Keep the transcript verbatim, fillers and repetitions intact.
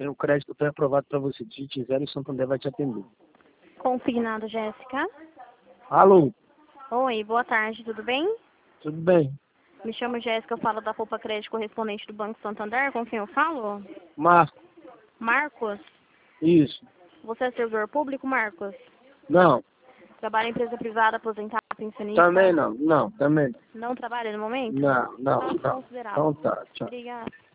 Tem o crédito pré-aprovado para você. Se tiver, o Santander vai te atender. Consignado, Jéssica. Alô? Oi, boa tarde, tudo bem? Tudo bem? Me chamo Jéssica, eu falo da Poupa Crédito correspondente do Banco Santander. Com quem eu falo? Marco? Marcos? Isso. Você é servidor público, Marcos? Não. Trabalha em empresa privada, aposentado, pensionista? Também não. Não, também não. Não trabalha no momento? Não, não, Tá não. considerado. Então tá, tchau. Obrigada.